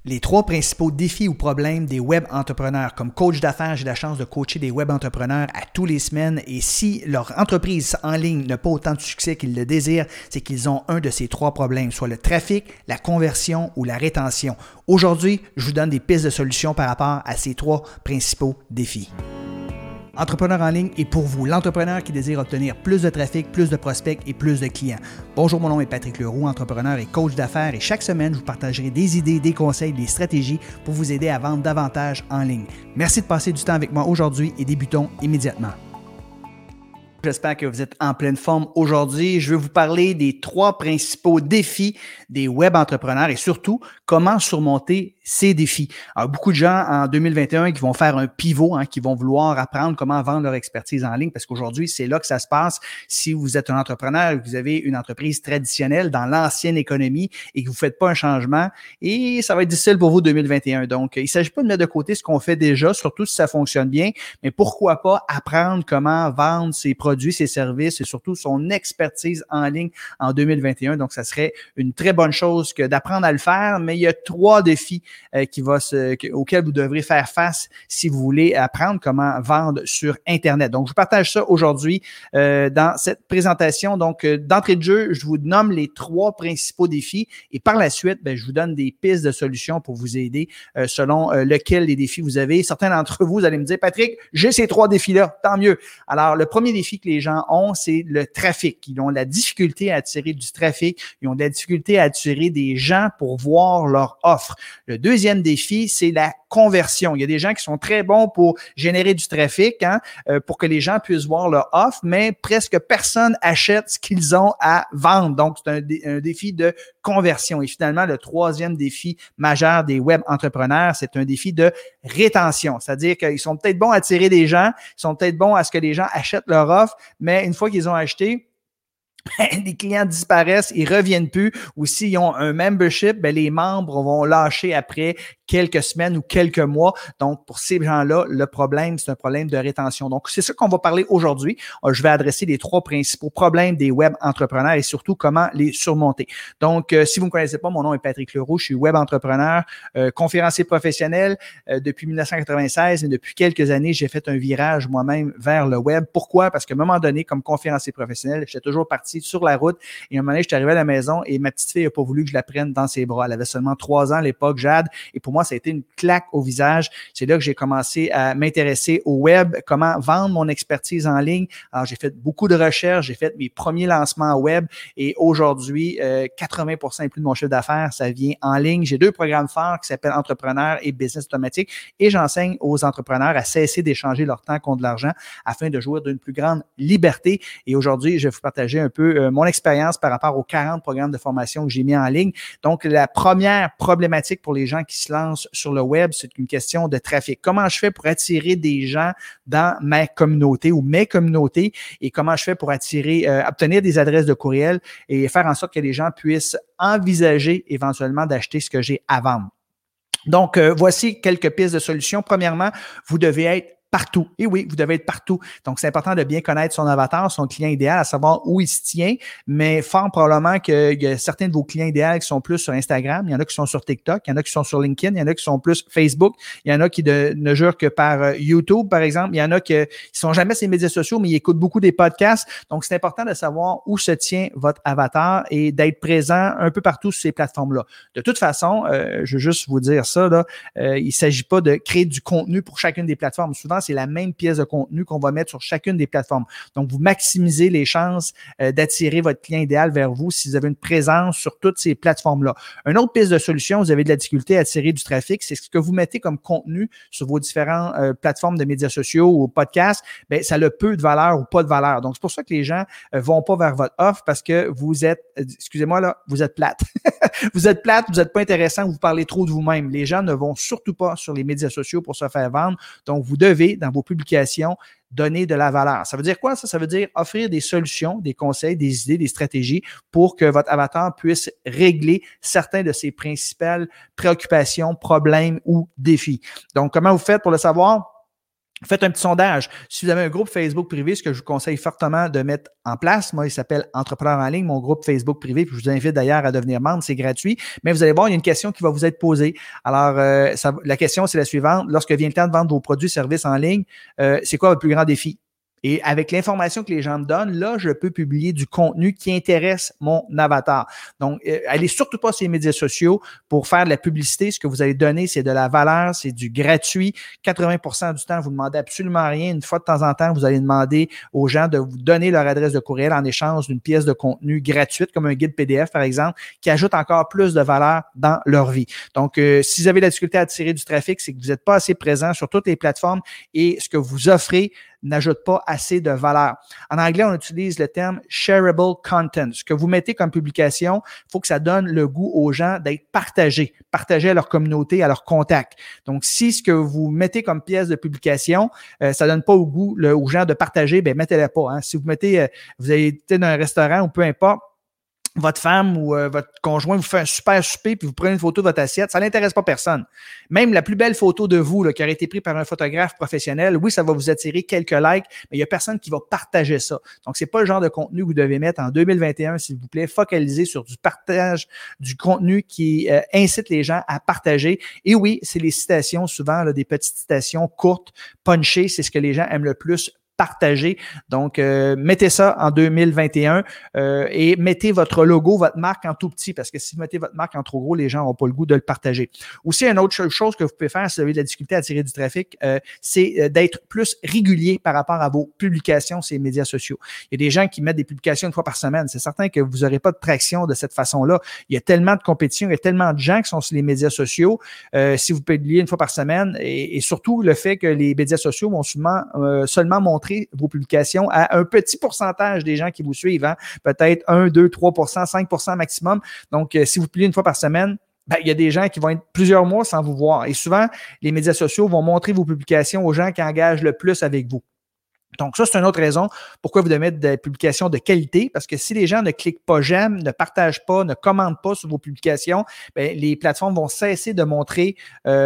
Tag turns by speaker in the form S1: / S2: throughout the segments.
S1: Les 3 principaux défis ou problèmes des web entrepreneurs. Comme coach d'affaires, j'ai la chance de coacher des web entrepreneurs à tous les semaines et si leur entreprise en ligne n'a pas autant de succès qu'ils le désirent, c'est qu'ils ont un de ces 3 problèmes, soit le trafic, la conversion ou la rétention. Aujourd'hui, je vous donne des pistes de solutions par rapport à ces 3 principaux défis. Entrepreneur en ligne est pour vous, l'entrepreneur qui désire obtenir plus de trafic, plus de prospects et plus de clients. Bonjour, mon nom est Patrick Leroux, entrepreneur et coach d'affaires et chaque semaine, je vous partagerai des idées, des conseils, des stratégies pour vous aider à vendre davantage en ligne. Merci de passer du temps avec moi aujourd'hui et débutons immédiatement. J'espère que vous êtes en pleine forme aujourd'hui. Je vais vous parler des 3 principaux défis des web entrepreneurs et surtout comment surmonter ces défis. Alors, beaucoup de gens en 2021 qui vont faire un pivot, qui vont vouloir apprendre comment vendre leur expertise en ligne parce qu'aujourd'hui, c'est là que ça se passe. Si vous êtes un entrepreneur et que vous avez une entreprise traditionnelle dans l'ancienne économie et que vous ne faites pas un changement, et ça va être difficile pour vous 2021. Donc, il ne s'agit pas de mettre de côté ce qu'on fait déjà, surtout si ça fonctionne bien, mais pourquoi pas apprendre comment vendre ses produits, ses services et surtout son expertise en ligne en 2021. Donc, ça serait une très bonne chose que d'apprendre à le faire, mais il y a 3 défis auxquels vous devrez faire face si vous voulez apprendre comment vendre sur Internet. Donc, je vous partage ça aujourd'hui dans cette présentation. Donc, d'entrée de jeu, je vous nomme les 3 principaux défis et par la suite, je vous donne des pistes de solutions pour vous aider selon lequel des défis vous avez. Certains d'entre vous, vous allez me dire, Patrick, j'ai ces 3 défis-là, tant mieux. Alors, le premier défi que les gens ont, c'est le trafic. Ils ont la difficulté à attirer du trafic. Ils ont de la difficulté à attirer des gens pour voir leur offre. Le deuxième défi, c'est la conversion. Il y a des gens qui sont très bons pour générer du trafic, pour que les gens puissent voir leur offre, mais presque personne achète ce qu'ils ont à vendre. Donc, c'est un défi de conversion. Et finalement, le troisième défi majeur des web entrepreneurs, c'est un défi de rétention. C'est-à-dire qu'ils sont peut-être bons à attirer des gens, ils sont peut-être bons à ce que les gens achètent leur offre, mais une fois qu'ils ont acheté, les clients disparaissent, ils reviennent plus. Ou s'ils ont un membership, les membres vont lâcher après quelques semaines ou quelques mois. Donc, pour ces gens-là, le problème, c'est un problème de rétention. Donc, c'est ça qu'on va parler aujourd'hui. Je vais adresser les 3 principaux problèmes des web entrepreneurs et surtout comment les surmonter. Donc, si vous ne me connaissez pas, mon nom est Patrick Leroux. Je suis web entrepreneur, conférencier professionnel depuis 1996 et depuis quelques années, j'ai fait un virage moi-même vers le web. Pourquoi? Parce qu'à un moment donné, comme conférencier professionnel, j'étais toujours parti sur la route et à un moment donné, je suis arrivé à la maison et ma petite fille n'a pas voulu que je la prenne dans ses bras. Elle avait seulement 3 ans à l'époque, Jade, et pour moi, ça a été une claque au visage. C'est là que j'ai commencé à m'intéresser au web, comment vendre mon expertise en ligne. Alors, j'ai fait beaucoup de recherches, j'ai fait mes premiers lancements web et aujourd'hui, 80% et plus de mon chiffre d'affaires, ça vient en ligne. J'ai 2 programmes forts qui s'appellent Entrepreneur et Business Automatique et j'enseigne aux entrepreneurs à cesser d'échanger leur temps contre de l'argent afin de jouir d'une plus grande liberté. Et aujourd'hui, je vais vous partager un peu mon expérience par rapport aux 40 programmes de formation que j'ai mis en ligne. Donc, la première problématique pour les gens qui se lancent sur le web, c'est une question de trafic. Comment je fais pour attirer des gens dans ma communauté ou mes communautés et comment je fais pour obtenir des adresses de courriel et faire en sorte que les gens puissent envisager éventuellement d'acheter ce que j'ai à vendre. Donc, voici quelques pistes de solutions. Premièrement, vous devez être partout. Et oui, vous devez être partout. Donc, c'est important de bien connaître son avatar, son client idéal, à savoir où il se tient, mais fort probablement qu'il y a certains de vos clients idéaux qui sont plus sur Instagram, il y en a qui sont sur TikTok, il y en a qui sont sur LinkedIn, il y en a qui sont plus Facebook, il y en a qui ne jurent que par YouTube, par exemple, il y en a qui ne sont jamais sur les médias sociaux, mais ils écoutent beaucoup des podcasts. Donc, c'est important de savoir où se tient votre avatar et d'être présent un peu partout sur ces plateformes-là. De toute façon, je veux juste vous dire ça, il ne s'agit pas de créer du contenu pour chacune des plateformes. Souvent, c'est la même pièce de contenu qu'on va mettre sur chacune des plateformes. Donc, vous maximisez les chances d'attirer votre client idéal vers vous si vous avez une présence sur toutes ces plateformes-là. Une autre piste de solution, vous avez de la difficulté à attirer du trafic, c'est ce que vous mettez comme contenu sur vos différentes plateformes de médias sociaux ou podcasts, ça a peu de valeur ou pas de valeur. Donc, c'est pour ça que les gens vont pas vers votre offre parce que vous êtes, vous êtes plate. Vous êtes plate, vous n'êtes pas intéressant, vous parlez trop de vous-même. Les gens ne vont surtout pas sur les médias sociaux pour se faire vendre. Donc, vous devez, dans vos publications, donner de la valeur. Ça veut dire quoi, ça? Ça veut dire offrir des solutions, des conseils, des idées, des stratégies pour que votre avatar puisse régler certains de ses principales préoccupations, problèmes ou défis. Donc, comment vous faites pour le savoir? Faites un petit sondage. Si vous avez un groupe Facebook privé, ce que je vous conseille fortement de mettre en place, moi, il s'appelle Entrepreneur en ligne, mon groupe Facebook privé, puis je vous invite d'ailleurs à devenir membre, c'est gratuit. Mais vous allez voir, il y a une question qui va vous être posée. Alors, la question, c'est la suivante. Lorsque vient le temps de vendre vos produits et services en ligne, c'est quoi votre plus grand défi? Et avec l'information que les gens me donnent, là, je peux publier du contenu qui intéresse mon avatar. Donc, allez surtout pas sur les médias sociaux pour faire de la publicité. Ce que vous allez donner, c'est de la valeur, c'est du gratuit. 80% du temps, vous ne demandez absolument rien. Une fois de temps en temps, vous allez demander aux gens de vous donner leur adresse de courriel en échange d'une pièce de contenu gratuite, comme un guide PDF, par exemple, qui ajoute encore plus de valeur dans leur vie. Donc, si vous avez de la difficulté à attirer du trafic, c'est que vous n'êtes pas assez présent sur toutes les plateformes et ce que vous offrez n'ajoute pas assez de valeur. En anglais, on utilise le terme shareable content. Ce que vous mettez comme publication, il faut que ça donne le goût aux gens d'être partagé à leur communauté, à leurs contacts. Donc, si ce que vous mettez comme pièce de publication, ça donne pas au goût aux gens de partager, ben mettez-le pas. Hein. Si vous mettez, vous avez été dans un restaurant ou peu importe, votre femme ou votre conjoint vous fait un super souper puis vous prenez une photo de votre assiette, ça n'intéresse pas personne. Même la plus belle photo de vous là, qui aurait été prise par un photographe professionnel, oui, ça va vous attirer quelques likes, mais il n'y a personne qui va partager ça. Donc, c'est pas le genre de contenu que vous devez mettre en 2021, s'il vous plaît. Focalisez sur du partage, du contenu qui incite les gens à partager. Et oui, c'est les citations, souvent là, des petites citations courtes, punchées, c'est ce que les gens aiment le plus partager. Donc, mettez ça en 2021 et mettez votre logo, votre marque en tout petit parce que si vous mettez votre marque en trop gros, les gens n'auront pas le goût de le partager. Aussi, une autre chose que vous pouvez faire si vous avez de la difficulté à attirer du trafic, c'est d'être plus régulier par rapport à vos publications sur les médias sociaux. Il y a des gens qui mettent des publications une fois par semaine. C'est certain que vous n'aurez pas de traction de cette façon-là. Il y a tellement de compétition, il y a tellement de gens qui sont sur les médias sociaux. Si vous publiez une fois par semaine et surtout le fait que les médias sociaux vont seulement montrer vos publications à un petit pourcentage des gens qui vous suivent, hein? Peut-être 1, 2, 3%, 5% maximum. Donc, si vous publiez une fois par semaine, ben, il y a des gens qui vont être plusieurs mois sans vous voir. Et souvent, les médias sociaux vont montrer vos publications aux gens qui engagent le plus avec vous. Donc, ça, c'est une autre raison pourquoi vous devez mettre des publications de qualité, parce que si les gens ne cliquent pas j'aime, ne partagent pas, ne commentent pas sur vos publications, bien, les plateformes vont cesser de montrer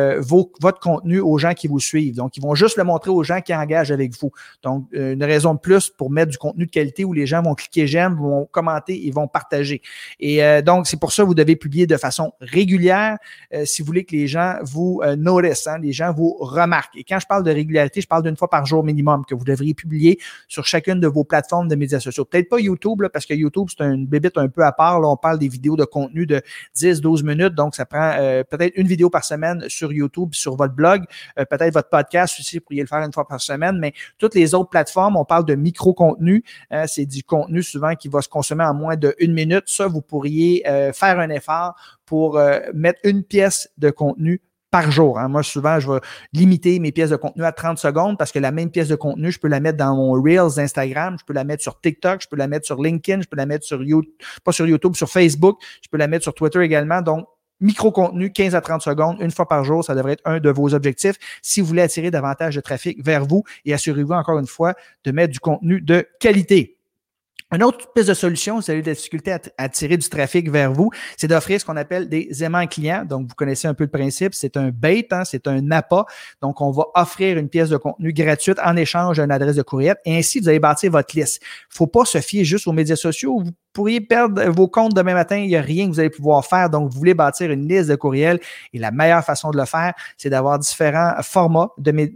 S1: votre contenu aux gens qui vous suivent. Donc, ils vont juste le montrer aux gens qui engagent avec vous. Donc, une raison de plus pour mettre du contenu de qualité où les gens vont cliquer j'aime, vont commenter et vont partager. Et donc, c'est pour ça que vous devez publier de façon régulière si vous voulez que les gens vous noticent, hein, les gens vous remarquent. Et quand je parle de régularité, je parle d'une fois par jour minimum que vous devriez publier sur chacune de vos plateformes de médias sociaux. Peut-être pas YouTube, là, parce que YouTube, c'est une bébite un peu à part. Là, on parle des vidéos de contenu de 10-12 minutes, donc ça prend peut-être une vidéo par semaine sur YouTube, sur votre blog, peut-être votre podcast aussi, vous pourriez le faire une fois par semaine, mais toutes les autres plateformes, on parle de micro-contenu. C'est du contenu souvent qui va se consommer en moins de 1 minute. Ça, vous pourriez faire un effort pour mettre une pièce de contenu par jour. Hein. Moi, souvent, je vais limiter mes pièces de contenu à 30 secondes parce que la même pièce de contenu, je peux la mettre dans mon Reels Instagram, je peux la mettre sur TikTok, je peux la mettre sur LinkedIn, je peux la mettre sur YouTube, pas sur YouTube, sur Facebook, je peux la mettre sur Twitter également. Donc, micro-contenu, 15 à 30 secondes, une fois par jour, ça devrait être un de vos objectifs si vous voulez attirer davantage de trafic vers vous et assurez-vous encore une fois de mettre du contenu de qualité. Une autre piste de solution, si vous avez des difficultés à attirer du trafic vers vous, c'est d'offrir ce qu'on appelle des aimants clients. Donc, vous connaissez un peu le principe, c'est un bait, hein, c'est un appât. Donc, on va offrir une pièce de contenu gratuite en échange d'une adresse de courriel et ainsi, vous allez bâtir votre liste. Il ne faut pas se fier juste aux médias sociaux. Vous pourriez perdre vos comptes demain matin, il n'y a rien que vous allez pouvoir faire. Donc, vous voulez bâtir une liste de courriels et la meilleure façon de le faire, c'est d'avoir différents formats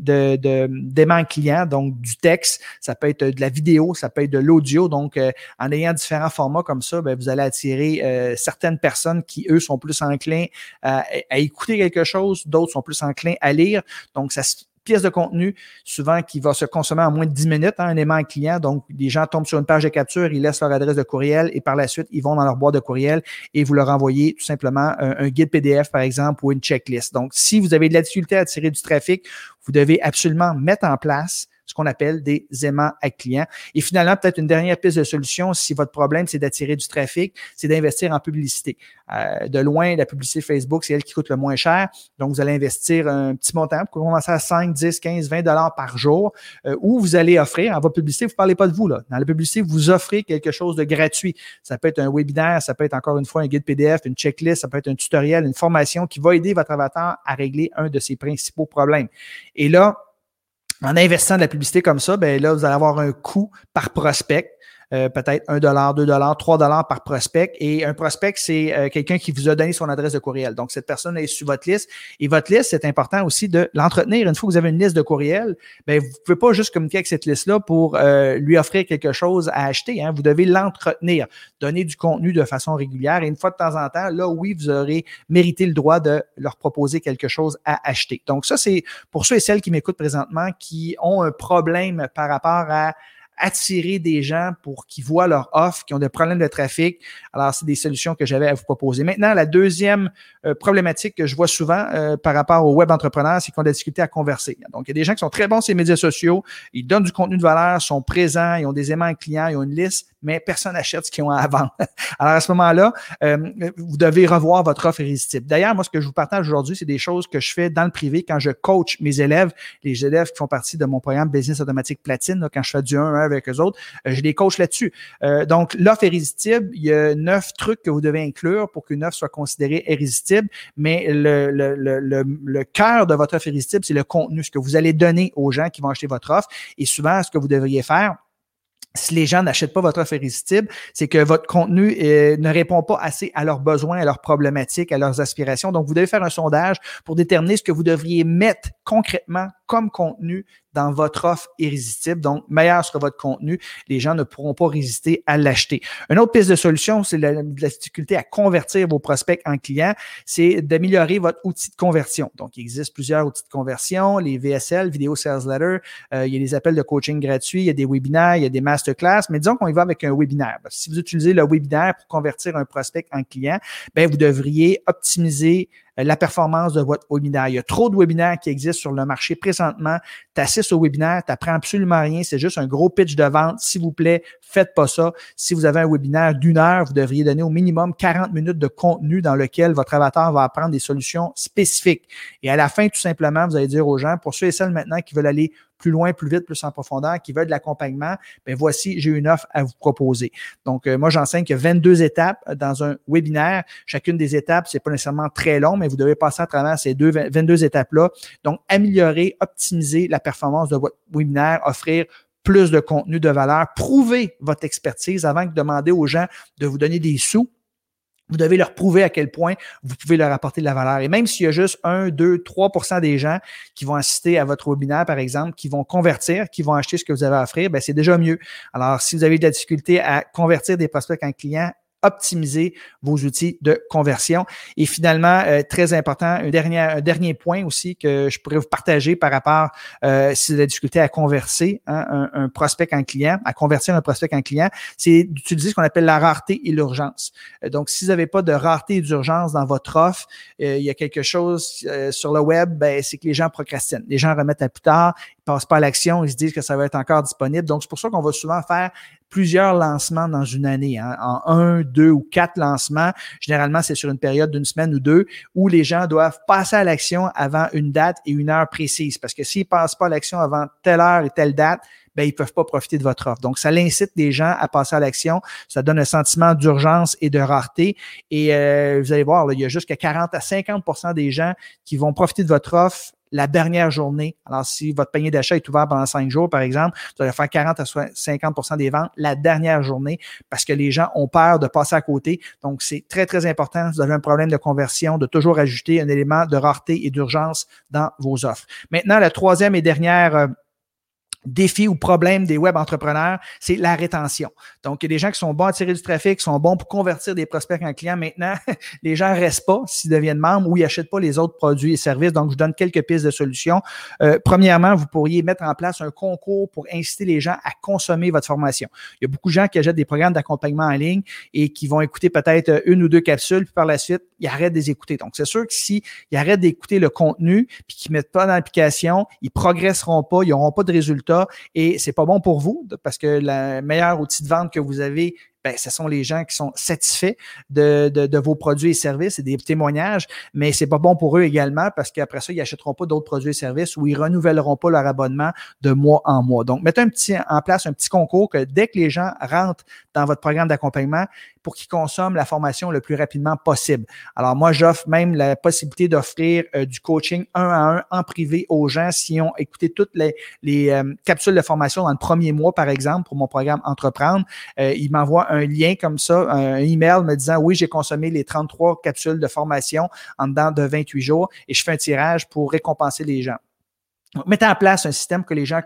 S1: d'aimants clients, donc du texte, ça peut être de la vidéo, ça peut être de l'audio. Donc, en ayant différents formats comme ça, bien, vous allez attirer certaines personnes qui, eux, sont plus enclins à écouter quelque chose, d'autres sont plus enclins à lire. Donc, ça pièce de contenu, souvent qui va se consommer en moins de 10 minutes, hein, un aimant client. Donc, les gens tombent sur une page de capture, ils laissent leur adresse de courriel et par la suite, ils vont dans leur boîte de courriel et vous leur envoyez tout simplement un guide PDF, par exemple, ou une checklist. Donc, si vous avez de la difficulté à attirer du trafic, vous devez absolument mettre en place ce qu'on appelle des aimants à clients. Et finalement, peut-être une dernière piste de solution, si votre problème, c'est d'attirer du trafic, c'est d'investir en publicité. De loin, la publicité Facebook, c'est elle qui coûte le moins cher. Donc, vous allez investir un petit montant pour commencer à 5, 10, 15, 20 $ par jour où vous allez offrir, en votre publicité, vous ne parlez pas de vous. Là. Dans la publicité, vous offrez quelque chose de gratuit. Ça peut être un webinaire, ça peut être encore une fois un guide PDF, une checklist, ça peut être un tutoriel, une formation qui va aider votre avatar à régler un de ses principaux problèmes. Et là, En investissant de la publicité comme ça, ben là, vous allez avoir un coût par prospect. Peut-être $1, $2, $3 par prospect. Et un prospect, c'est quelqu'un qui vous a donné son adresse de courriel. Donc, cette personne est sur votre liste. Et votre liste, c'est important aussi de l'entretenir. Une fois que vous avez une liste de courriel, ben, vous ne pouvez pas juste communiquer avec cette liste-là pour lui offrir quelque chose à acheter. Hein. Vous devez l'entretenir, donner du contenu de façon régulière. Et une fois de temps en temps, là, oui, vous aurez mérité le droit de leur proposer quelque chose à acheter. Donc, ça, c'est pour ceux et celles qui m'écoutent présentement qui ont un problème par rapport à attirer des gens pour qu'ils voient leur offre, qui ont des problèmes de trafic. Alors, c'est des solutions que j'avais à vous proposer. Maintenant, la deuxième problématique que je vois souvent par rapport aux web entrepreneurs, c'est qu'ils ont des difficultés à converser. Donc, il y a des gens qui sont très bons sur les médias sociaux, ils donnent du contenu de valeur, sont présents, ils ont des aimants clients, ils ont une liste, mais personne n'achète ce qu'ils ont à vendre. Alors, à ce moment-là, vous devez revoir votre offre irrésistible. D'ailleurs, moi, ce que je vous partage aujourd'hui, c'est des choses que je fais dans le privé quand je coach mes élèves, les élèves qui font partie de mon programme Business Automatique Platine, là, quand je fais du 1-1 avec eux autres, je les coach là-dessus. Donc, l'offre irrésistible, il y a 9 trucs que vous devez inclure pour qu'une offre soit considérée irrésistible, mais le cœur de votre offre irrésistible, c'est le contenu, ce que vous allez donner aux gens qui vont acheter votre offre. Et souvent, ce que vous devriez faire, si les gens n'achètent pas votre offre irrésistible, c'est que votre contenu ne répond pas assez à leurs besoins, à leurs problématiques, à leurs aspirations. Donc, vous devez faire un sondage pour déterminer ce que vous devriez mettre concrètement comme contenu dans votre offre irrésistible. Donc, meilleur sera votre contenu. Les gens ne pourront pas résister à l'acheter. Une autre piste de solution, c'est la difficulté à convertir vos prospects en clients. C'est d'améliorer votre outil de conversion. Donc, il existe plusieurs outils de conversion, les VSL, Video Sales Letter. Il y a des appels de coaching gratuits, il y a des webinaires, il y a des masterclass. Mais disons qu'on y va avec un webinaire. Si vous utilisez le webinaire pour convertir un prospect en client, bien, vous devriez optimiser la performance de votre webinaire. Il y a trop de webinaires qui existent sur le marché présentement. Tu assistes au webinaire, tu n'apprends absolument rien, c'est juste un gros pitch de vente. S'il vous plaît, faites pas ça. Si vous avez un webinaire d'1 heure, vous devriez donner au minimum 40 minutes de contenu dans lequel votre avatar va apprendre des solutions spécifiques. Et à la fin, tout simplement, vous allez dire aux gens, pour ceux et celles maintenant qui veulent aller plus loin, plus vite, plus en profondeur, qui veulent de l'accompagnement, bien voici, j'ai une offre à vous proposer. Donc, moi, j'enseigne qu'il y a 22 étapes dans un webinaire. Chacune des étapes, c'est pas nécessairement très long, mais vous devez passer à travers ces 22 étapes-là. Donc, améliorer, optimiser la performance de votre webinaire, offrir plus de contenu de valeur, prouver votre expertise avant de demander aux gens de vous donner des sous. Vous devez leur prouver à quel point vous pouvez leur apporter de la valeur. Et même s'il y a juste 1, 2, 3% des gens qui vont assister à votre webinaire, par exemple, qui vont convertir, qui vont acheter ce que vous avez à offrir, bien, c'est déjà mieux. Alors, si vous avez de la difficulté à convertir des prospects en clients, optimiser vos outils de conversion. Et finalement, très important, un dernier point aussi que je pourrais vous partager par rapport si vous avez de la difficulté à converser un prospect en client, à convertir un prospect en client, c'est d'utiliser ce qu'on appelle la rareté et l'urgence. Donc, si vous n'avez pas de rareté et d'urgence dans votre offre, il y a quelque chose sur le web, ben, c'est que les gens procrastinent. Les gens remettent à plus tard, ils ne passent pas à l'action, ils se disent que ça va être encore disponible. Donc, c'est pour ça qu'on va souvent faire plusieurs lancements dans une année, hein, en 1, 2 ou 4 lancements. Généralement, c'est sur une période d'une semaine ou 2 où les gens doivent passer à l'action avant une date et une heure précise. Parce que s'ils ne passent pas à l'action avant telle heure et telle date, ben, ils ne peuvent pas profiter de votre offre. Donc, ça incite les gens à passer à l'action. Ça donne un sentiment d'urgence et de rareté. Et vous allez voir, là, il y a jusqu'à 40 à 50% des gens qui vont profiter de votre offre la dernière journée. Alors, si votre panier d'achat est ouvert pendant 5 jours, par exemple, vous allez faire 40 à 50% des ventes la dernière journée parce que les gens ont peur de passer à côté. Donc, c'est très, très important. Si vous avez un problème de conversion, de toujours ajouter un élément de rareté et d'urgence dans vos offres. Maintenant, la troisième et dernière défi ou problème des web entrepreneurs, c'est la rétention. Donc, il y a des gens qui sont bons à tirer du trafic, qui sont bons pour convertir des prospects en clients. Maintenant, les gens ne restent pas s'ils deviennent membres ou ils n'achètent pas les autres produits et services. Donc, je vous donne quelques pistes de solutions. Premièrement, vous pourriez mettre en place un concours pour inciter les gens à consommer votre formation. Il y a beaucoup de gens qui achètent des programmes d'accompagnement en ligne et qui vont écouter peut-être 1 ou 2 capsules, puis par la suite, ils arrêtent de les écouter. Donc, c'est sûr que s'ils arrêtent d'écouter le contenu puis qu'ils ne mettent pas dans l'application, ils ne progresseront pas, ils n'auront pas de résultats. Et c'est pas bon pour vous parce que le meilleur outil de vente que vous avez, ben, ce sont les gens qui sont satisfaits de vos produits et services et des témoignages, mais c'est pas bon pour eux également parce qu'après ça, ils n'achèteront pas d'autres produits et services ou ils renouvelleront pas leur abonnement de mois en mois. Donc, mettez en place un petit concours que dès que les gens rentrent dans votre programme d'accompagnement, pour qu'ils consomment la formation le plus rapidement possible. Alors moi, j'offre même la possibilité d'offrir du coaching 1 à 1 en privé aux gens s'ils ont écouté toutes les capsules de formation dans le premier mois, par exemple, pour mon programme Entreprendre. Ils m'envoient un lien comme ça, un email me disant « Oui, j'ai consommé les 33 capsules de formation en dedans de 28 jours et je fais un tirage pour récompenser les gens. » Donc, mettez en place un système que les gens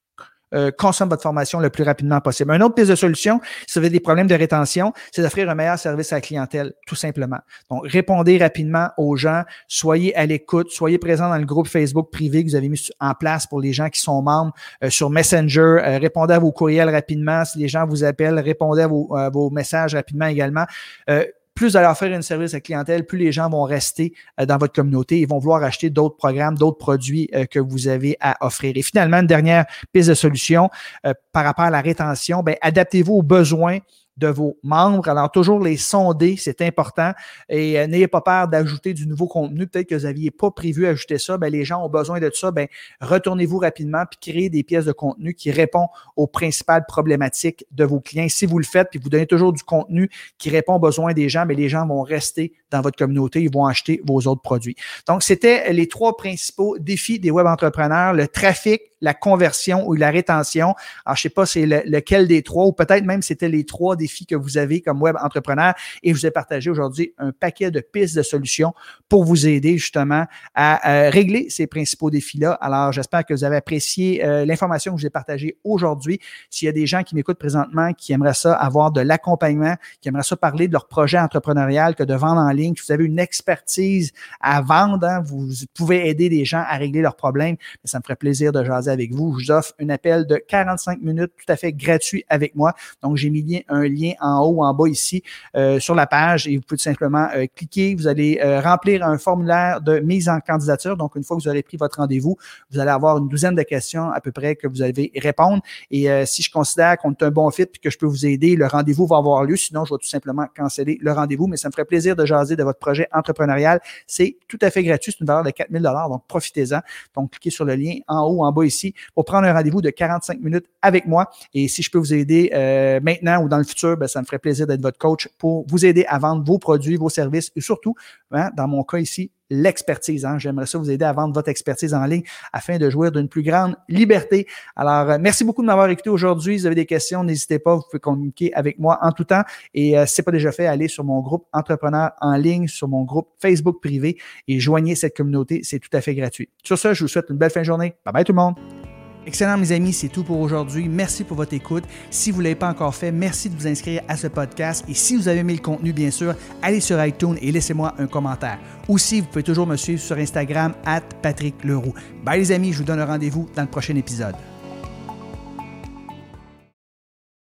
S1: consomment votre formation le plus rapidement possible. Une autre piste de solution, si vous avez des problèmes de rétention, c'est d'offrir un meilleur service à la clientèle, tout simplement. Donc, répondez rapidement aux gens, soyez à l'écoute, soyez présents dans le groupe Facebook privé que vous avez mis en place pour les gens qui sont membres sur Messenger. Répondez à vos courriels rapidement. Si les gens vous appellent, répondez à vos messages rapidement également. Plus vous allez offrir un service à la clientèle, plus les gens vont rester dans votre communauté. Ils vont vouloir acheter d'autres programmes, d'autres produits que vous avez à offrir. Et finalement, une dernière piste de solution par rapport à la rétention, adaptez-vous aux besoins de vos membres. Alors, toujours les sonder, c'est important. Et n'ayez pas peur d'ajouter du nouveau contenu. Peut-être que vous n'aviez pas prévu ajouter ça. Les gens ont besoin de ça. Retournez-vous rapidement puis créez des pièces de contenu qui répondent aux principales problématiques de vos clients. Si vous le faites puis vous donnez toujours du contenu qui répond aux besoins des gens, les gens vont rester dans votre communauté. Ils vont acheter vos autres produits. Donc, c'était les 3 principaux défis des web entrepreneurs, le trafic, la conversion ou la rétention. Alors, je ne sais pas c'est lequel des 3 ou peut-être même c'était les 3 défis que vous avez comme web entrepreneur et je vous ai partagé aujourd'hui un paquet de pistes de solutions pour vous aider justement à régler ces principaux défis-là. Alors, j'espère que vous avez apprécié l'information que je vous ai partagée aujourd'hui. S'il y a des gens qui m'écoutent présentement qui aimeraient ça avoir de l'accompagnement, qui aimeraient ça parler de leur projet entrepreneurial que de vendre en ligne, que vous avez une expertise à vendre, vous pouvez aider des gens à régler leurs problèmes, ça me ferait plaisir de jaser avec vous. Je vous offre un appel de 45 minutes tout à fait gratuit avec moi. Donc, j'ai mis un lien en haut ou en bas ici sur la page et vous pouvez tout simplement cliquer. Vous allez remplir un formulaire de mise en candidature. Donc, une fois que vous aurez pris votre rendez-vous, vous allez avoir une douzaine de questions à peu près que vous allez répondre. Et si je considère qu'on est un bon fit et que je peux vous aider, le rendez-vous va avoir lieu. Sinon, je vais tout simplement canceller le rendez-vous. Mais ça me ferait plaisir de jaser de votre projet entrepreneurial. C'est tout à fait gratuit. C'est une valeur de 4 000 $. Donc, profitez-en. Donc, cliquez sur le lien en haut ou en bas ici pour prendre un rendez-vous de 45 minutes avec moi. Et si je peux vous aider maintenant ou dans le futur, ça me ferait plaisir d'être votre coach pour vous aider à vendre vos produits, vos services et surtout, dans mon cas ici, l'expertise. J'aimerais ça vous aider à vendre votre expertise en ligne afin de jouir d'une plus grande liberté. Alors, merci beaucoup de m'avoir écouté aujourd'hui. Si vous avez des questions, n'hésitez pas. Vous pouvez communiquer avec moi en tout temps. Et si ce n'est pas déjà fait, allez sur mon groupe Entrepreneur en ligne, sur mon groupe Facebook privé et joignez cette communauté. C'est tout à fait gratuit. Sur ce, je vous souhaite une belle fin de journée. Bye bye tout le monde. Excellent, mes amis, c'est tout pour aujourd'hui. Merci pour votre écoute. Si vous ne l'avez pas encore fait, merci de vous inscrire à ce podcast. Et si vous avez aimé le contenu, bien sûr, allez sur iTunes et laissez-moi un commentaire. Aussi, vous pouvez toujours me suivre sur Instagram @PatrickLeroux. Bye les amis, je vous donne un rendez-vous dans le prochain épisode.